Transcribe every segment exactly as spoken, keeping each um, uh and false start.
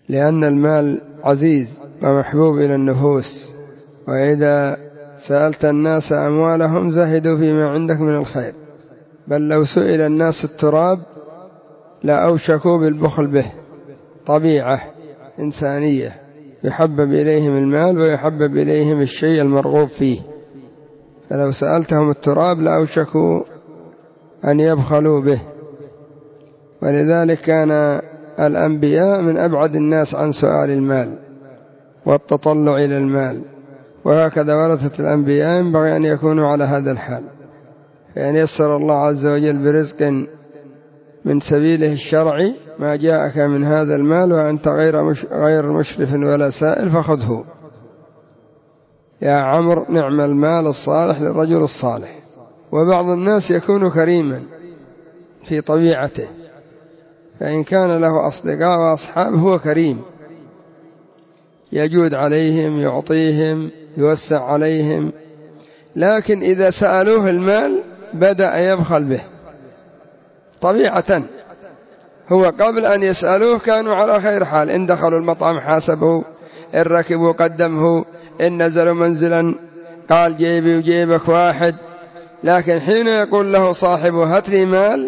لأن المال عزيز ومحبوب إلى النفوس، وإذا سألت الناس أموالهم زهدوا فيما عندك من الخير، بل لو سئل الناس التراب لأوشكوا بالبخل به. طبيعة إنسانية يحبب إليهم المال ويحبب إليهم الشيء المرغوب فيه، فلو سألتهم التراب لأوشكوا أن يبخلوا به. ولذلك كان الأنبياء من أبعد الناس عن سؤال المال والتطلع إلى المال، وهكذا ورثة الأنبياء ينبغي أن يكونوا على هذا الحال. فإن يسر الله عز وجل برزق من سبيله الشرعي ما جاءك من هذا المال وأنت غير مش غير مشرف ولا سائل فخذه. يا عمرو نعم المال الصالح للرجل الصالح. وبعض الناس يكون كريما في طبيعته، فإن كان له أصدقاء وأصحاب هو كريم، يجود عليهم، يعطيهم، يوسع عليهم، لكن إذا سألوه المال بدأ يبخل به طبيعة. هو قبل أن يسألوه كانوا على خير حال، إن دخلوا المطعم حاسبه، إن ركبوا قدمه، إن نزلوا منزلا قال جيبي وجيبك واحد. لكن حين يقول له صاحبه هات لي مال،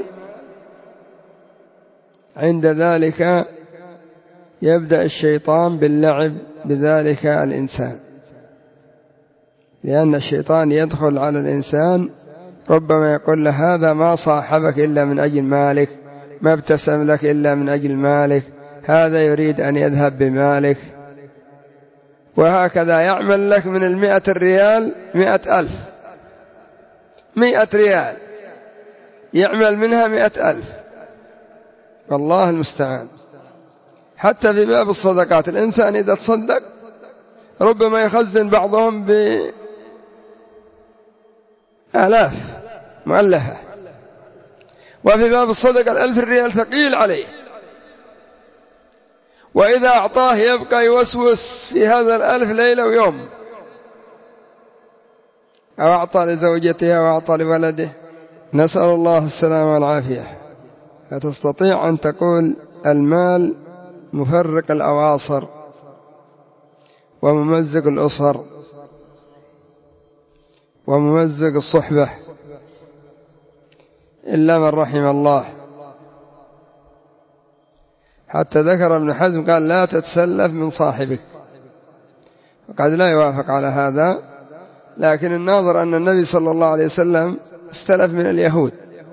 عند ذلك يبدأ الشيطان باللعب بذلك الإنسان، لأن الشيطان يدخل على الإنسان ربما يقول له هذا ما صاحبك إلا من أجل مالك، ما ابتسم لك إلا من أجل مالك، هذا يريد أن يذهب بمالك، وهكذا يعمل لك من المئة الريال مئة ألف، مئة ريال يعمل منها مئة ألف، والله المستعان. حتى في باب الصدقات الإنسان إذا تصدق ربما يخزن بعضهم بآلاف مؤلفة، وفي باب الصدقة الألف الريال ثقيل عليه، وإذا أعطاه يبقى يوسوس في هذا الألف ليلة ويوم، أو أعطى لزوجته أو أعطى لولده، نسأل الله السلامة والعافية. فتستطيع أن تقول المال مفرق الأواصر وممزق الأسر وممزق الصحبة إلا من رحم الله. حتى ذكر ابن حزم قال لا تتسلف من صاحبك، وقد لا يوافق على هذا، لكن الناظر أن النبي صلى الله عليه وسلم استلف من اليهود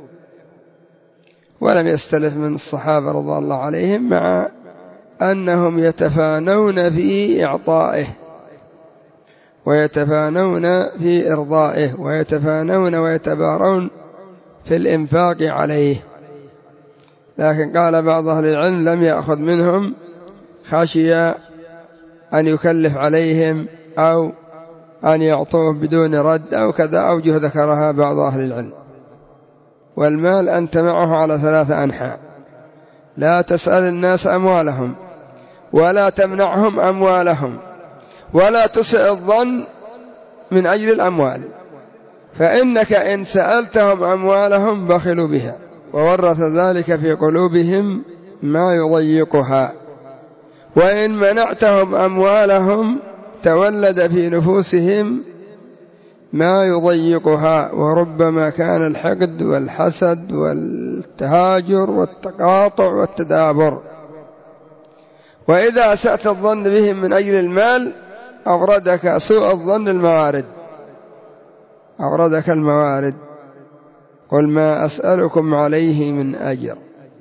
ولم يستلف من الصحابة رضي الله عليهم، مع أنهم يتفانون في إعطائه ويتفانون في إرضائه ويتفانون ويتبارون في الإنفاق عليه. لكن قال بعض أهل العلم لم يأخذ منهم خشية أن يكلف عليهم أو أن يعطوه بدون رد أو كذا أوجه ذكرها بعض أهل العلم. والمال أنت معه على ثلاثة أنحاء، لا تسأل الناس أموالهم ولا تمنعهم أموالهم ولا تسئ الظن من أجل الأموال، فإنك إن سألتهم أموالهم بخلوا بها وورث ذلك في قلوبهم ما يضيقها، وإن منعتهم أموالهم تولد في نفوسهم ما يضيقها، وربما كان الحقد والحسد والتهاجر والتقاطع والتدابر. وإذا أسأت الظن بهم من أجل المال أوردك سوء الظن الموارد، أوردك الموارد. قل ما أسألكم عليه من أجر،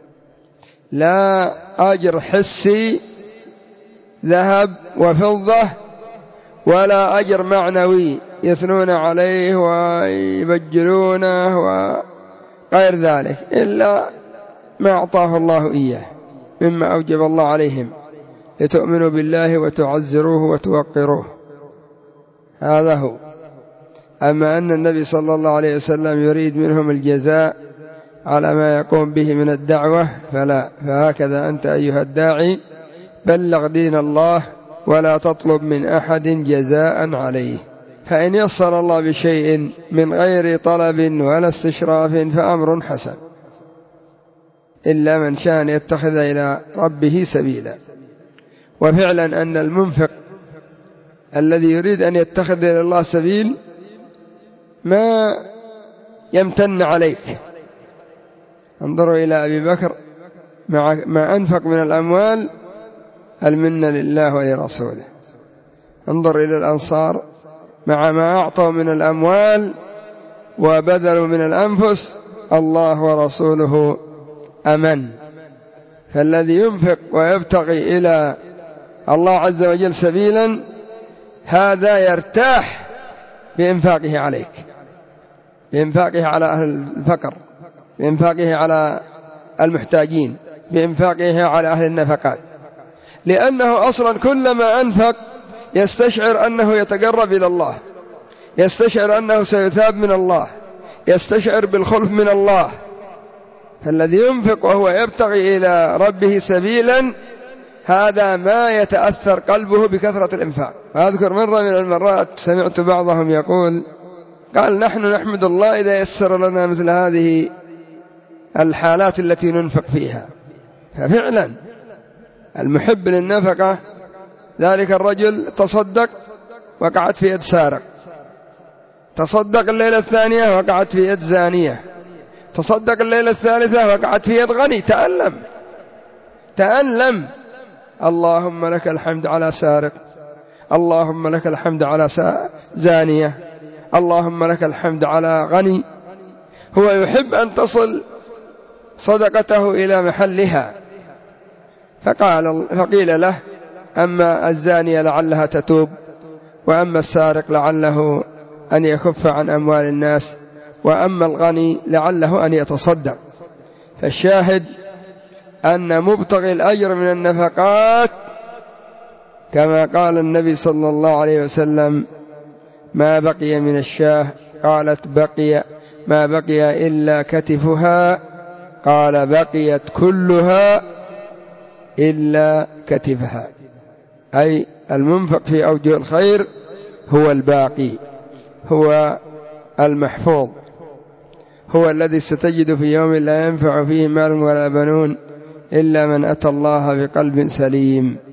لا أجر حسي ذهب وفضة، ولا أجر معنوي يثنون عليه ويبجلونه وغير ذلك، إلا ما أعطاه الله إياه مما أوجب الله عليهم لتؤمنوا بالله وتعزروه وتوقروه، هذا هو. أما أن النبي صلى الله عليه وسلم يريد منهم الجزاء على ما يقوم به من الدعوة فلا. فهكذا أنت أيها الداعي بلغ دين الله ولا تطلب من أحد جزاء عليه، فإن يسر الله بشيء من غير طلب ولا استشراف فأمر حسن، إلا من شاء يتخذ إلى ربه سبيلا. وفعلا أن المنفق الذي يريد أن يتخذ إلى الله سبيل ما يمتن عليك. انظروا إلى أبي بكر مع ما أنفق من الأموال المنة لله ولرسوله. انظر إلى الأنصار مع ما أعطوا من الأموال وبذلوا من الأنفس الله ورسوله أمن. فالذي ينفق ويبتغي إلى الله عز وجل سبيلا هذا يرتاح بإنفاقه عليك، بإنفاقه على أهل الفقر، بإنفاقه على المحتاجين، بإنفاقه على أهل النفقات، لأنه أصلا كلما أنفق يستشعر أنه يتقرب إلى الله، يستشعر أنه سيثاب من الله، يستشعر بالخلف من الله. فالذي ينفق وهو يبتغي إلى ربه سبيلا هذا ما يتأثر قلبه بكثرة الإنفاق. وأذكر مرة من المرات سمعت بعضهم يقول قال نحن نحمد الله إذا يسر لنا مثل هذه الحالات التي ننفق فيها. ففعلا المحب للنفقة ذلك الرجل تصدق وقعت في يد سارق، تصدق الليلة الثانية وقعت في يد زانية، تصدق الليلة الثالثة وقعت في يد غني. تألم تألم اللهم لك الحمد على سارق، اللهم لك الحمد على زانية، اللهم لك الحمد على غني. هو يحب أن تصل صدقته إلى محلها. فقال فقيل له أما الزانية لعلها تتوب، وأما السارق لعله أن يكف عن أموال الناس، وأما الغني لعله أن يتصدق. فالشاهد أن مبتغي الأجر من النفقات كما قال النبي صلى الله عليه وسلم ما بقي من الشاه، قالت بقي ما بقي إلا كتفها، قال بقيت كلها إلا كتفها، أي المنفق في أوجه الخير هو الباقي، هو المحفوظ، هو الذي ستجد في يوم لا ينفع فيه مال ولا بنون إلا من أتى الله بقلب سليم.